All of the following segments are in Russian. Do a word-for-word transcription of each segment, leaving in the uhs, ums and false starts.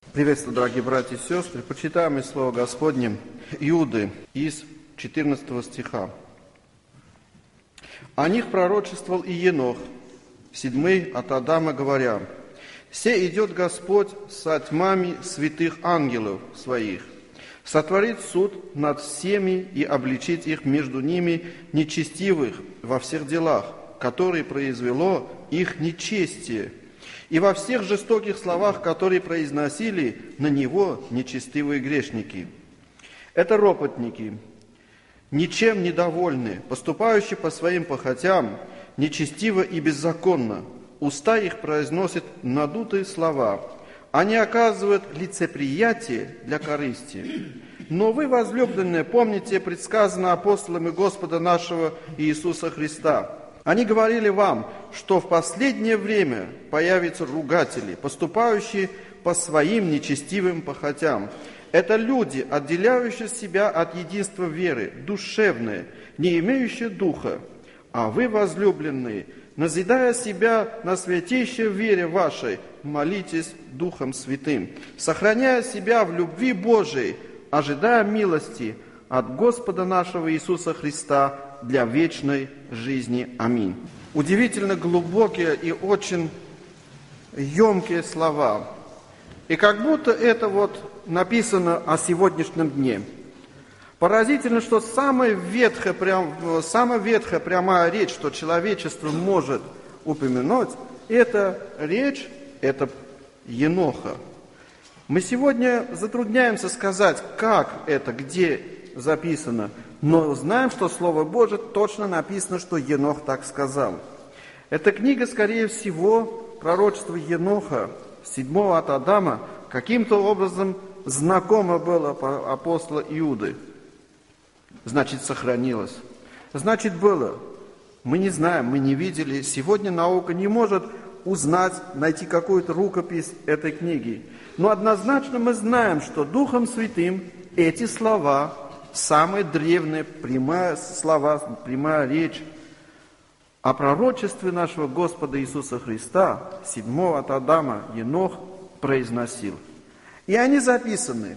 Приветствую, дорогие братья и сестры. Почитаем из Слова Господне Иуды из четырнадцатого стиха. «О них пророчествовал и Енох, седьмый от Адама, говоря: «Се идет Господь со тьмами святых ангелов своих, сотворит суд над всеми и обличит их между ними нечестивых во всех делах, которые произвело их нечестие, и во всех жестоких словах, которые произносили на него нечестивые грешники. Это ропотники, ничем недовольны, поступающие по своим похотям, нечестиво и беззаконно. Уста их произносят надутые слова. Они оказывают лицеприятие для корысти. Но вы, возлюбленные, помните предсказанное апостолами Господа нашего Иисуса Христа. Они говорили вам, что в последнее время появятся ругатели, поступающие по своим нечестивым похотям. Это люди, отделяющие себя от единства веры, душевные, не имеющие духа. А вы, возлюбленные, назидая себя на святейшей вере вашей, молитесь Духом Святым, сохраняя себя в любви Божией, ожидая милости от Господа нашего Иисуса Христа для вечной жизни. Аминь». Удивительно глубокие и очень емкие слова. И как будто это вот написано о сегодняшнем дне. Поразительно, что самая ветхая, прям, самая ветхая прямая речь, что человечество может упомянуть, это речь, это Еноха. Мы сегодня затрудняемся сказать, как это, где записано, но знаем, что Слово Божие точно написано, что Енох так сказал. Эта книга, скорее всего, пророчество Еноха, седьмого от Адама, каким-то образом знакомо было апостола Иуды. Значит, сохранилось. Значит, было. Мы не знаем, мы не видели. Сегодня наука не может узнать, найти какую-то рукопись этой книги. Но однозначно мы знаем, что Духом Святым эти слова, самые древние, прямые слова, прямая речь о пророчестве нашего Господа Иисуса Христа, седьмого от Адама, Енох произносил. И они записаны.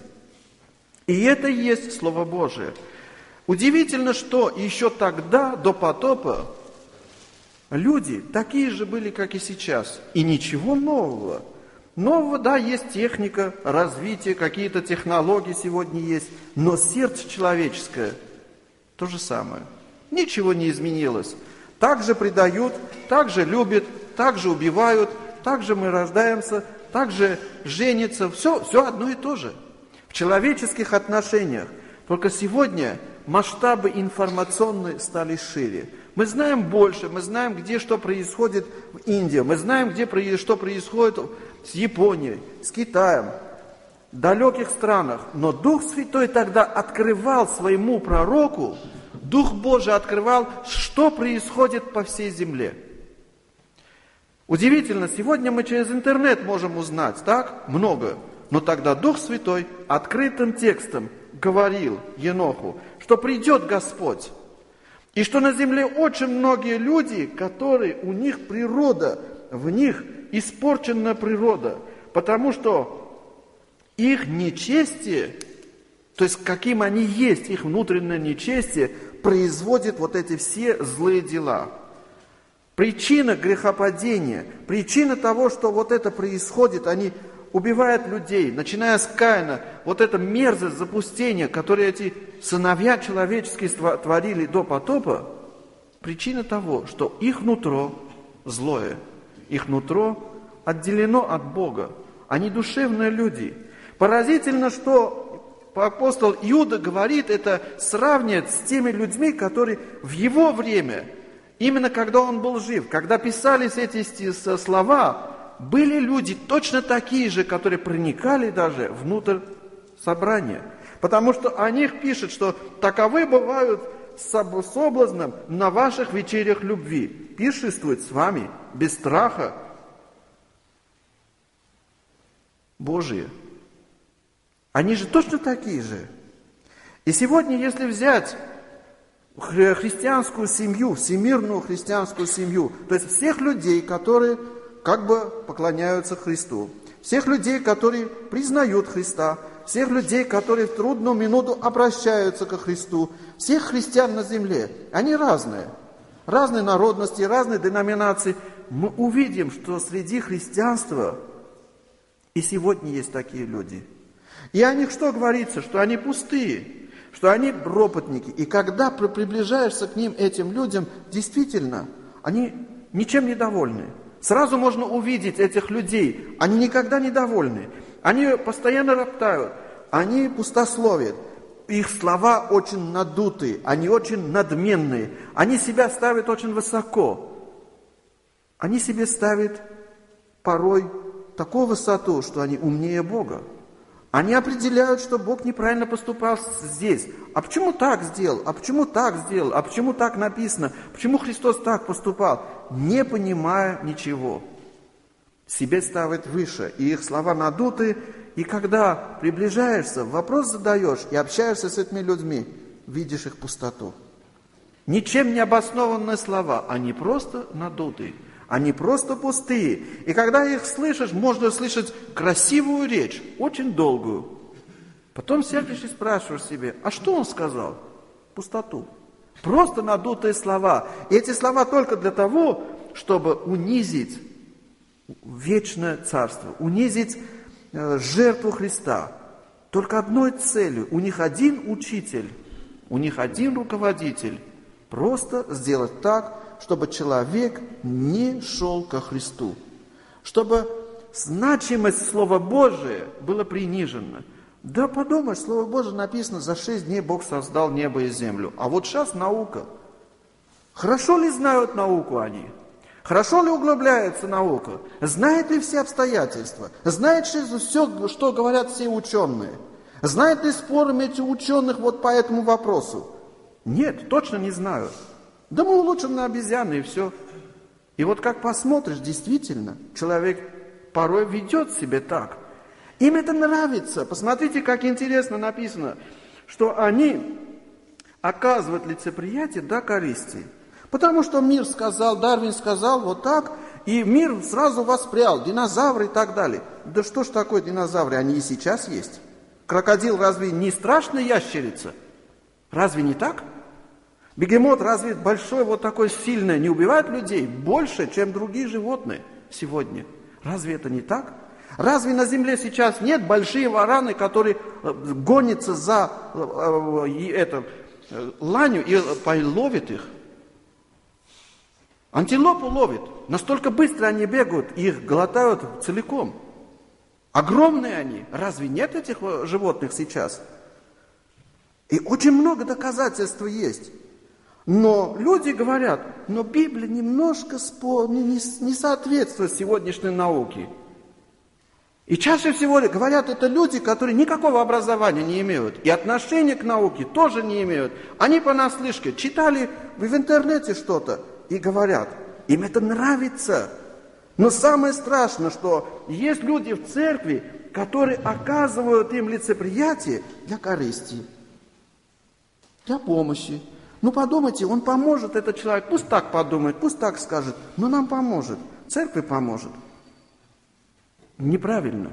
И это и есть Слово Божие. Удивительно, что еще тогда, до потопа, люди такие же были, как и сейчас. И ничего нового. Нового, да, есть техника, развитие, какие-то технологии сегодня есть. Но сердце человеческое то же самое. Ничего не изменилось. Так же предают, так же любят, так же убивают, так же мы рождаемся, так же женятся. Все, все одно и то же. В человеческих отношениях. Только сегодня масштабы информационные стали шире. Мы знаем больше, мы знаем, где что происходит в Индии, мы знаем, где что происходит с Японией, с Китаем, в далеких странах. Но Дух Святой тогда открывал своему пророку, Дух Божий открывал, что происходит по всей земле. Удивительно, сегодня мы через интернет можем узнать, так, много. Но тогда Дух Святой открытым текстом говорил Еноху, что придет Господь. И что на земле очень многие люди, которые, у них природа, в них испорчена природа. Потому что их нечестие, то есть каким они есть, их внутреннее нечестие, производит вот эти все злые дела. Причина грехопадения, причина того, что вот это происходит, они убивают людей, начиная с Каина, вот эта мерзость запустения, которую эти сыновья человеческие творили до потопа, причина того, что их нутро злое, их нутро отделено от Бога. Они душевные люди. Поразительно, что апостол Иуда говорит, это сравнивает с теми людьми, которые в его время, именно когда он был жив, когда писались эти слова, были люди точно такие же, которые проникали даже внутрь собрания. Потому что о них пишет, что таковы бывают с соблазном на ваших вечерях любви. Пиршествуют с вами без страха Божие. Они же точно такие же. И сегодня, если взять христианскую семью, всемирную христианскую семью, то есть всех людей, которые как бы поклоняются Христу, всех людей, которые признают Христа, всех людей, которые в трудную минуту обращаются ко Христу, всех христиан на земле. Они разные, разные народности, разные деноминации. Мы увидим, что среди христианства и сегодня есть такие люди. И о них что говорится? Что они пустые, что они ропотники. И когда приближаешься к ним, этим людям, действительно, они ничем не довольны. Сразу можно увидеть этих людей. Они никогда не довольны. Они постоянно роптают. Они пустословят. Их слова очень надутые. Они очень надменные. Они себя ставят очень высоко. Они себе ставят порой такую высоту, что они умнее Бога. Они определяют, что Бог неправильно поступал здесь. А почему так сделал? А почему так сделал? А почему так написано? Почему Христос так поступал? Не понимая ничего. Себе ставят выше. И их слова надуты. И когда приближаешься, вопрос задаешь и общаешься с этими людьми, видишь их пустоту. Ничем не обоснованные слова, они просто надутые. Они просто пустые. И когда их слышишь, можно слышать красивую речь, очень долгую. Потом сядешь и спрашиваешь себе, а что он сказал? Пустоту. Просто надутые слова. И эти слова только для того, чтобы унизить вечное царство, унизить э, жертву Христа. Только одной целью. У них один учитель, у них один руководитель. Просто сделать так, чтобы человек не шел ко Христу. Чтобы значимость Слова Божия была принижена. Да подумай, Слово Божие написано, за шесть дней Бог создал небо и землю. А вот сейчас наука. Хорошо ли знают науку они? Хорошо ли углубляется наука? Знает ли все обстоятельства? Знает ли все, что говорят все ученые? Знает ли споры эти ученых вот по этому вопросу? Нет, точно не знают. Да мы улучшим на обезьяны и все. И вот как посмотришь, действительно, человек порой ведет себя так. Им это нравится. Посмотрите, как интересно написано, что они оказывают лицеприятие до корысти. Потому что мир сказал, Дарвин сказал вот так, и мир сразу воспрял, динозавры и так далее. Да что ж такое динозавры, они и сейчас есть. Крокодил разве не страшная ящерица? Разве не так? Бегемот разве большой, вот такой сильный, не убивает людей больше, чем другие животные сегодня? Разве это не так? Разве на земле сейчас нет большие вараны, которые гонятся за э, э, это, э, ланью и э, ловят их? Антилопу ловят. Настолько быстро они бегают, их глотают целиком. Огромные они. Разве нет этих животных сейчас? И очень много доказательств есть. Но люди говорят, но Библия немножко спор, не, не соответствует сегодняшней науке. И чаще всего говорят это люди, которые никакого образования не имеют. И отношения к науке тоже не имеют. Они понаслышке читали в интернете что-то и говорят, им это нравится. Но самое страшное, что есть люди в церкви, которые оказывают им лицеприятие для корысти, для помощи. Ну подумайте, он поможет, этот человек, пусть так подумает, пусть так скажет, но нам поможет, церкви поможет. Неправильно.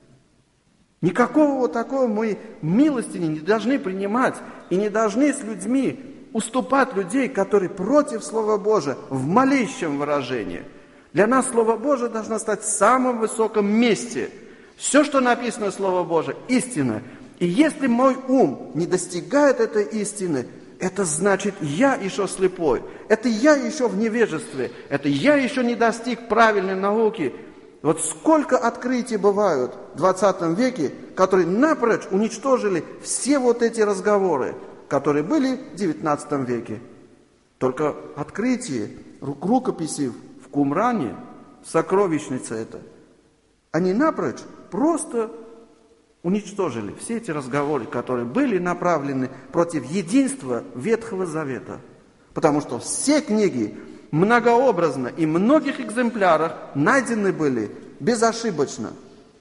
Никакого вот такого мы милости не должны принимать и не должны с людьми уступать людей, которые против Слова Божия в малейшем выражении. Для нас Слово Божие должно стать в самом высоком месте. Все, что написано в Слово Божие, истина. И если мой ум не достигает этой истины, это значит, я еще слепой, это я еще в невежестве, это я еще не достиг правильной науки. Вот сколько открытий бывают в двадцатом веке, которые напрочь уничтожили все вот эти разговоры, которые были в девятнадцатом веке. Только открытие рукописей в Кумране, сокровищница это, они напрочь просто уничтожили все эти разговоры, которые были направлены против единства Ветхого Завета. Потому что все книги многообразно и в многих экземплярах найдены были безошибочно.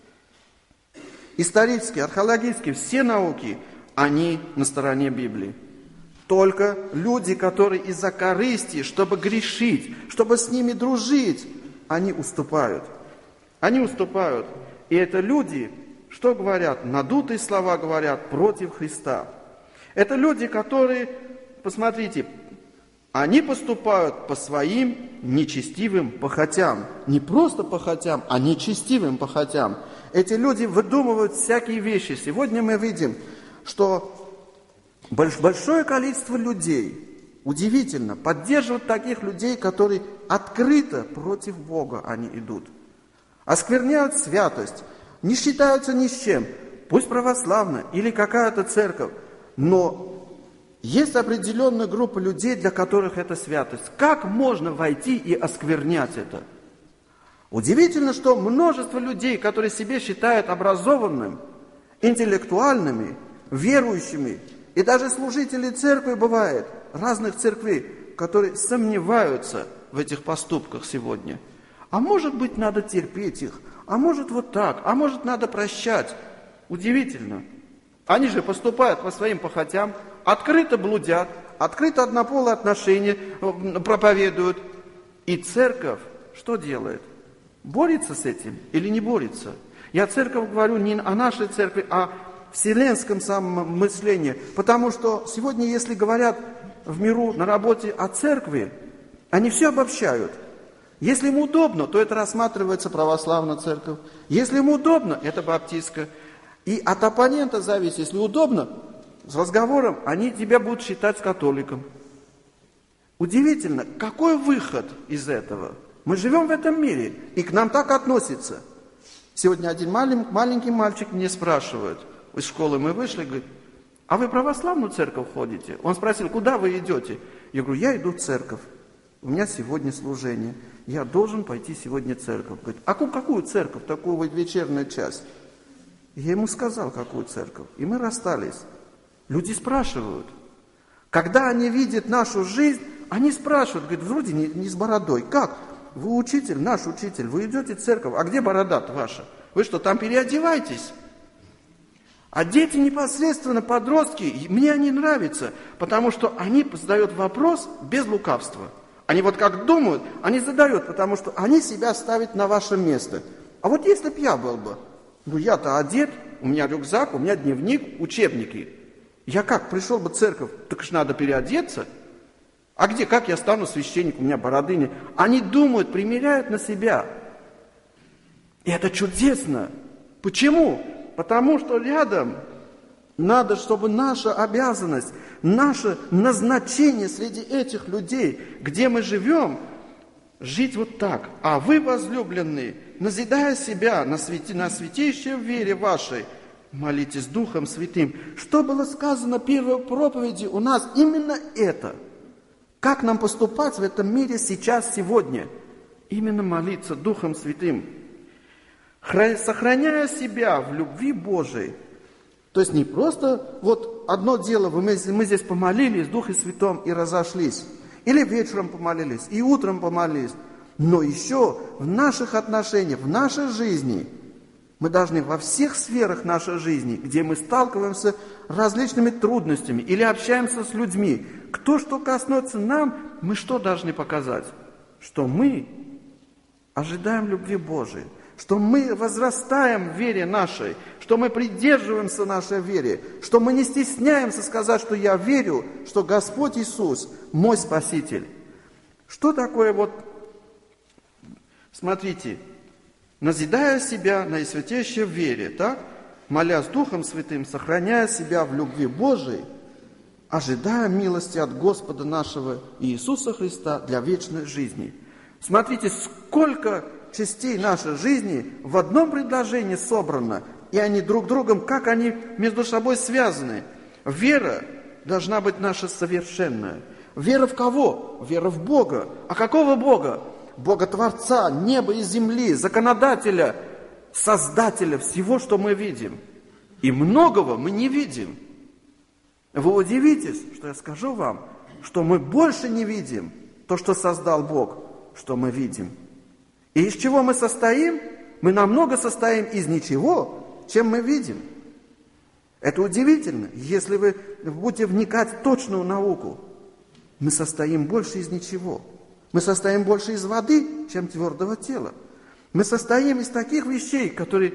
Исторические, археологические, все науки, они на стороне Библии. Только люди, которые из-за корысти, чтобы грешить, чтобы с ними дружить, они уступают. Они уступают. И это люди, что говорят? Надутые слова говорят против Христа. Это люди, которые, посмотрите, они поступают по своим нечестивым похотям. Не просто похотям, а нечестивым похотям. Эти люди выдумывают всякие вещи. Сегодня мы видим, что большое количество людей, удивительно, поддерживают таких людей, которые открыто против Бога они идут. Оскверняют святость, не считаются ни с чем. Пусть православная или какая-то церковь, но есть определенная группа людей, для которых это святость. Как можно войти и осквернять это? Удивительно, что множество людей, которые себя считают образованными, интеллектуальными, верующими, и даже служители церкви бывает, разных церквей, которые сомневаются в этих поступках сегодня. А может быть, надо терпеть их, а может вот так, а может надо прощать. Удивительно. Они же поступают по своим похотям, открыто блудят, открыто однополые отношения проповедуют. И церковь что делает? Борется с этим или не борется? Я церковь говорю не о нашей церкви, а вселенском самом мышлении. Потому что сегодня, если говорят в миру на работе о церкви, они все обобщают. Если им удобно, то это рассматривается православная церковь. Если им удобно, это баптистская. И от оппонента зависит, если удобно, с разговором они тебя будут считать католиком. Удивительно, какой выход из этого? Мы живем в этом мире, и к нам так относятся. Сегодня один маленький, маленький мальчик мне спрашивает, из школы мы вышли, говорит, а вы в православную церковь ходите? Он спросил, куда вы идете? Я говорю, я иду в церковь. У меня сегодня служение. Я должен пойти сегодня в церковь. Говорит, а какую церковь? Такую вот вечернюю часть. Я ему сказал, какую церковь. И мы расстались. Люди спрашивают. Когда они видят нашу жизнь, они спрашивают, говорят, вроде не, не с бородой. Как? Вы учитель, наш учитель, вы идете в церковь. А где борода-то ваша? Вы что, там переодеваетесь? А дети непосредственно, подростки, мне они нравятся, потому что они задают вопрос без лукавства. Они вот как думают, они задают, потому что они себя ставят на ваше место. А вот если бы я был бы, ну я-то одет, у меня рюкзак, у меня дневник, учебники. Я как, пришел бы в церковь, так ж надо переодеться. А где, как я стану священником, у меня бороды нет. Они думают, примеряют на себя. И это чудесно. Почему? Потому что рядом надо, чтобы наша обязанность, наше назначение среди этих людей, где мы живем, жить вот так. А вы, возлюбленные, назидая себя на, святи, на святейшей вере вашей, молитесь Духом Святым. Что было сказано в первой проповеди у нас? Именно это. Как нам поступать в этом мире сейчас, сегодня? Именно молиться Духом Святым. Сохраняя себя в любви Божией. То есть не просто вот одно дело, мы, мы здесь помолились, Духе Святом и разошлись. Или вечером помолились, и утром помолились. Но еще в наших отношениях, в нашей жизни, мы должны во всех сферах нашей жизни, где мы сталкиваемся с различными трудностями или общаемся с людьми, кто что коснется нам, мы что должны показать? Что мы ожидаем любви Божией, что мы возрастаем в вере нашей, что мы придерживаемся нашей вере, что мы не стесняемся сказать, что я верю, что Господь Иисус мой Спаситель. Что такое вот, смотрите, назидая себя на святейшей вере, так? Молясь Духом Святым, сохраняя себя в любви Божией, ожидая милости от Господа нашего Иисуса Христа для вечной жизни. Смотрите, сколько частей нашей жизни в одном предложении собрано, и они друг другом, как они между собой связаны. Вера должна быть наша совершенная. Вера в кого? Вера в Бога. А какого Бога? Бога Творца, неба и земли, законодателя, создателя всего, что мы видим. И многого мы не видим. Вы удивитесь, что я скажу вам, что мы больше не видим то, что создал Бог, что мы видим. И из чего мы состоим? Мы намного состоим из ничего, чем мы видим. Это удивительно. Если вы будете вникать в точную науку, мы состоим больше из ничего. Мы состоим больше из воды, чем твердого тела. Мы состоим из таких вещей, которые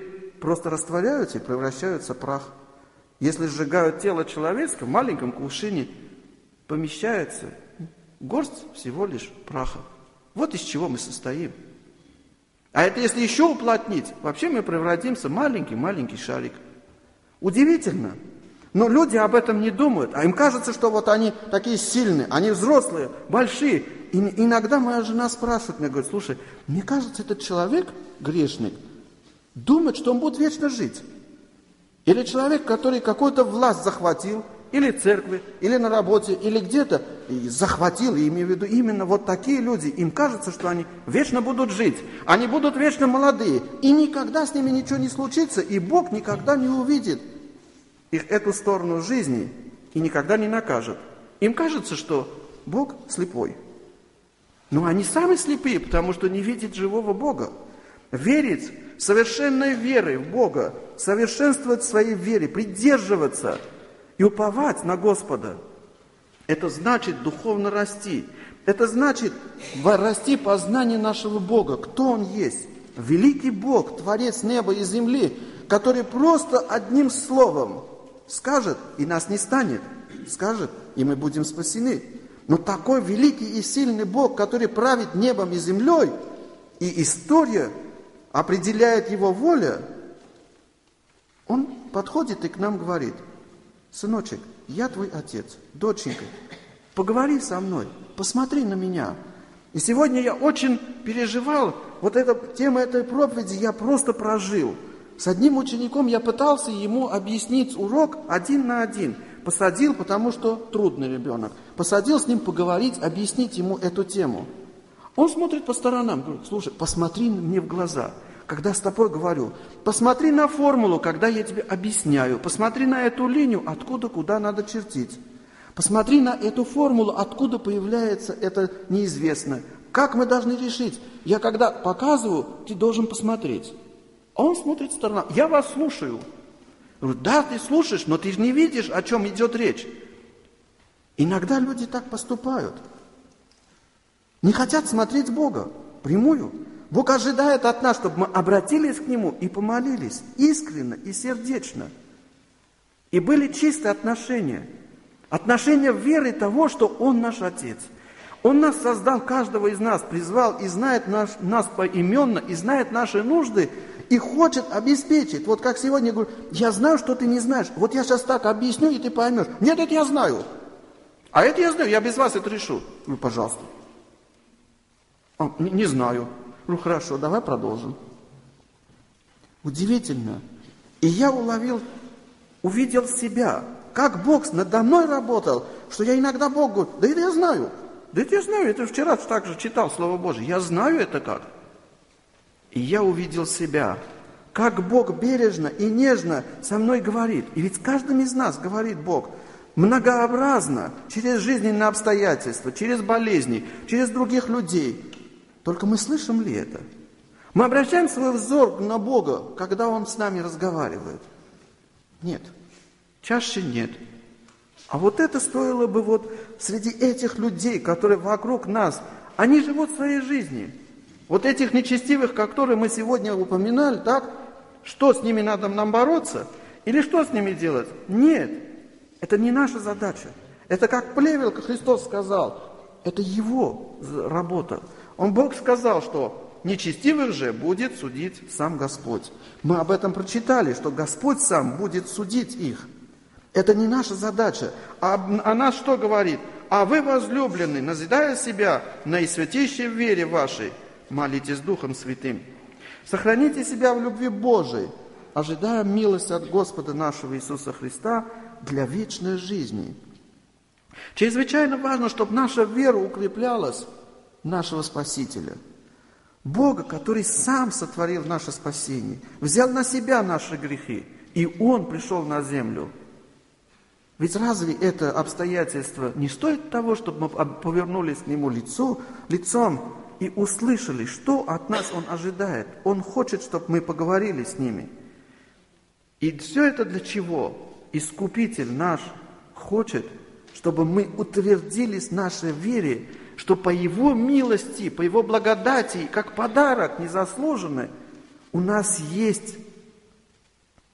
просто растворяются и превращаются в прах. Если сжигают тело человеческое, в маленьком кувшине помещается горсть всего лишь праха. Вот из чего мы состоим. А это если еще уплотнить, вообще мы превратимся в маленький-маленький шарик. Удивительно. Но люди об этом не думают. А им кажется, что вот они такие сильные, они взрослые, большие. И иногда моя жена спрашивает меня, говорит, слушай, мне кажется, этот человек, грешник, думает, что он будет вечно жить. Или человек, который какую-то власть захватил, или в церкви, или на работе, или где-то и захватил, и имею в виду именно вот такие люди, им кажется, что они вечно будут жить, они будут вечно молодые, и никогда с ними ничего не случится, и Бог никогда не увидит их эту сторону жизни и никогда не накажет. Им кажется, что Бог слепой. Но они сами слепые, потому что не видят живого Бога. Верить совершенной верой в Бога, совершенствовать в своей вере, придерживаться и уповать на Господа. Это значит духовно расти. Это значит расти познание нашего Бога. Кто Он есть? Великий Бог, Творец неба и земли, который просто одним словом скажет, и нас не станет. Скажет, и мы будем спасены. Но такой великий и сильный Бог, который правит небом и землей, и история определяет Его воля, Он подходит и к нам говорит, сыночек, я твой отец, доченька, поговори со мной, посмотри на меня. И сегодня я очень переживал, вот эта тема этой проповеди я просто прожил. С одним учеником я пытался ему объяснить урок один на один. Посадил, потому что трудный ребенок. Посадил с ним поговорить, объяснить ему эту тему. Он смотрит по сторонам, говорит, слушай, посмотри мне в глаза, когда я с тобой говорю. Посмотри на формулу, когда я тебе объясняю. Посмотри на эту линию, откуда, куда надо чертить. Посмотри на эту формулу, откуда появляется это неизвестное. Как мы должны решить? Я когда показываю, ты должен посмотреть. А он смотрит в сторону. Я вас слушаю. Я говорю, да, ты слушаешь, но ты же не видишь, о чем идет речь. Иногда люди так поступают. Не хотят смотреть Бога прямую. Бог ожидает от нас, чтобы мы обратились к Нему и помолились искренне и сердечно. И были чистые отношения. Отношения веры того, что Он наш Отец. Он нас создал, каждого из нас, призвал и знает наш, нас поименно, и знает наши нужды, и хочет обеспечить. Вот как сегодня я говорю, я знаю, что ты не знаешь. Вот я сейчас так объясню, и ты поймешь. Нет, это я знаю. А это я знаю, я без вас это решу. Ну, пожалуйста. А, не, не знаю. Ну, хорошо, давай продолжим. Удивительно. И я уловил, увидел себя, как Бог надо мной работал, что я иногда Богу говорю, да это я знаю. Да это я знаю, это вчера также читал Слово Божие. Я знаю это как. И я увидел себя, как Бог бережно и нежно со мной говорит. И ведь с каждым из нас говорит Бог многообразно, через жизненные обстоятельства, через болезни, через других людей. Только мы слышим ли это? Мы обращаем свой взор на Бога, когда Он с нами разговаривает? Нет. Чаще нет. А вот это стоило бы вот среди этих людей, которые вокруг нас, они живут своей жизнью. Вот этих нечестивых, которые мы сегодня упоминали, так? Что с ними надо нам бороться? Или что с ними делать? Нет. Это не наша задача. Это как плевел, как Христос сказал. Это Его работа. Он, Бог сказал, что нечестивых же будет судить сам Господь. Мы об этом прочитали, что Господь сам будет судить их. Это не наша задача. А о нас что говорит? А вы, возлюбленные, назидая себя на наисвятейшей вере вашей, молитесь Духом Святым. Сохраните себя в любви Божией, ожидая милости от Господа нашего Иисуса Христа для вечной жизни. Чрезвычайно важно, чтобы наша вера укреплялась в нашего Спасителя. Бога, который сам сотворил наше спасение, взял на себя наши грехи, и Он пришел на землю. Ведь разве это обстоятельство не стоит того, чтобы мы повернулись к Нему лицо, лицом и услышали, что от нас Он ожидает? Он хочет, чтобы мы поговорили с Ними. И все это для чего? Искупитель наш хочет, чтобы мы утвердились в нашей вере, что по Его милости, по Его благодати, как подарок незаслуженный, у нас есть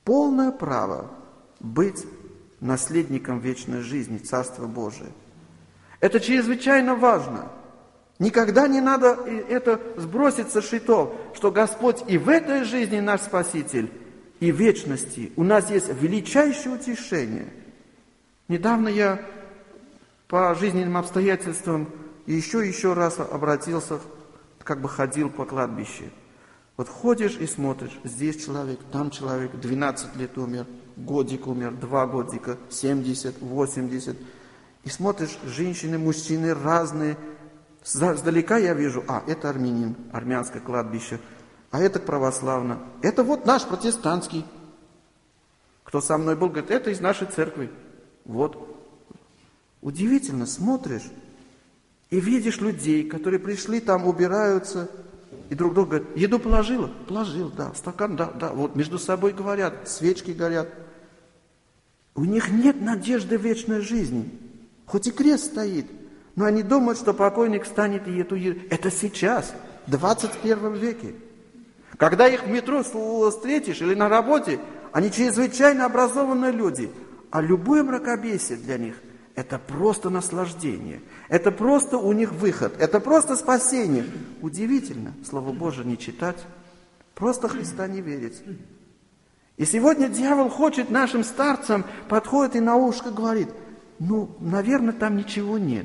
полное право быть наследником вечной жизни, Царства Божия. Это чрезвычайно важно. Никогда не надо это сбросить со счетов, что Господь и в этой жизни наш Спаситель, и в вечности у нас есть величайшее утешение. Недавно я по жизненным обстоятельствам еще еще раз обратился, как бы ходил по кладбищу. Вот ходишь и смотришь, здесь человек, там человек, двенадцать лет умер, годик умер, два годика, семьдесят, восемьдесят. И смотришь, женщины, мужчины разные. Сдалека я вижу, а, это армянин, армянское кладбище, а это православно. Это вот наш протестантский. Кто со мной был, говорит, это из нашей церкви. Вот. Удивительно, смотришь и видишь людей, которые пришли там, убираются, и друг друга говорят, еду положила? Положил, да, стакан, да, да. Вот между собой говорят, свечки горят. У них нет надежды вечной жизни. Хоть и крест стоит, но они думают, что покойник встанет и эту еду. Это сейчас, в двадцать первом веке. Когда их в метро встретишь или на работе, они чрезвычайно образованные люди. А любое мракобесие для них – это просто наслаждение. Это просто у них выход. Это просто спасение. Удивительно, Слово Божие не читать, просто Христа не верить. И сегодня дьявол хочет нашим старцам, подходит и на ушко говорит, ну, наверное, там ничего нет.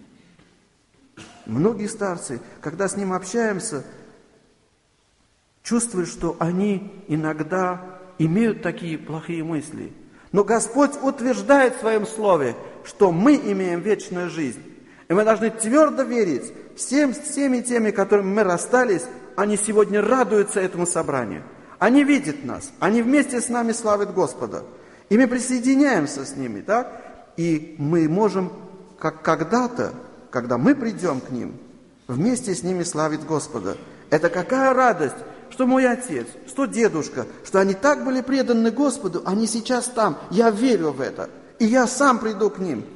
Многие старцы, когда с ним общаемся, чувствуют, что они иногда имеют такие плохие мысли. Но Господь утверждает в Своем Слове, что мы имеем вечную жизнь. И мы должны твердо верить, всем, всеми теми, которыми мы расстались, они сегодня радуются этому собранию. Они видят нас, они вместе с нами славят Господа. И мы присоединяемся с ними, так? И мы можем, как когда-то, когда мы придем к ним, вместе с ними славить Господа. Это какая радость, что мой отец, что дедушка, что они так были преданы Господу, они сейчас там. Я верю в это. И я сам приду к ним.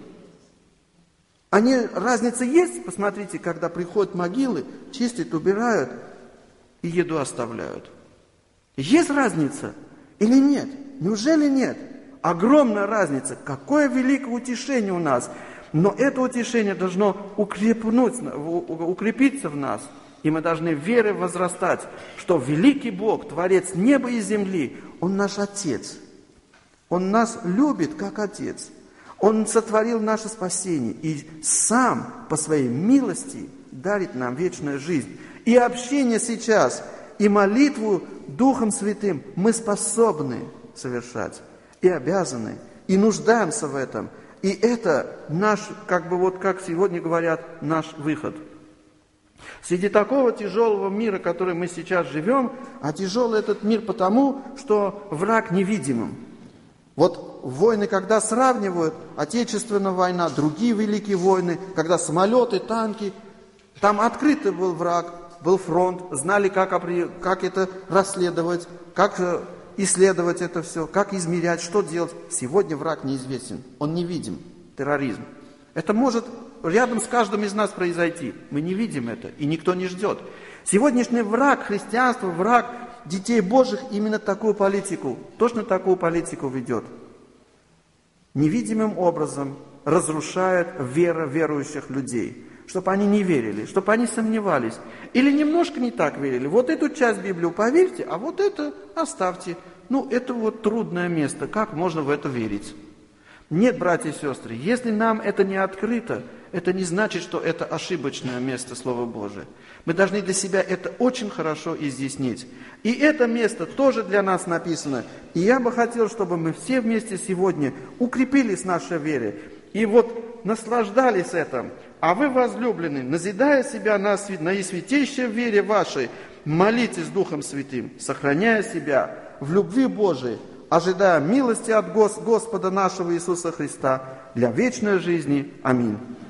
Они, разница есть, посмотрите, когда приходят могилы, чистят, убирают и еду оставляют. Есть разница или нет? Неужели нет? Огромная разница. Какое великое утешение у нас. Но это утешение должно укрепнуть, укрепиться в нас. И мы должны верой возрастать, что великий Бог, Творец неба и земли, Он наш Отец. Он нас любит, как Отец. Он сотворил наше спасение и сам по своей милости дарит нам вечную жизнь. И общение сейчас, и молитву Духом Святым мы способны совершать, и обязаны, и нуждаемся в этом. И это наш, как бы вот как сегодня говорят, наш выход. Среди такого тяжелого мира, в котором мы сейчас живем, а тяжелый этот мир потому, что враг невидимым. Вот войны, когда сравнивают, Отечественная война, другие великие войны, когда самолеты, танки, там открытый был враг, был фронт, знали, как, как это расследовать, как исследовать это все, как измерять, что делать. Сегодня враг неизвестен, он невидим, терроризм. Это может рядом с каждым из нас произойти. Мы не видим это, и никто не ждет. Сегодняшний враг христианства, враг детей Божьих именно такую политику, точно такую политику ведет. Невидимым образом разрушает веру верующих людей, чтобы они не верили, чтобы они сомневались. Или немножко не так верили. Вот эту часть Библии поверьте, а вот это оставьте. Ну, это вот трудное место. Как можно в это верить? Нет, братья и сестры, если нам это не открыто, это не значит, что это ошибочное место Слова Божия. Мы должны для себя это очень хорошо изъяснить. И это место тоже для нас написано. И я бы хотел, чтобы мы все вместе сегодня укрепились в нашей вере. И вот наслаждались этим. А вы, возлюбленные, назидая себя на наисвятейшей вере вашей, молитесь Духом Святым, сохраняя себя в любви Божией, ожидая милости от Господа нашего Иисуса Христа для вечной жизни. Аминь.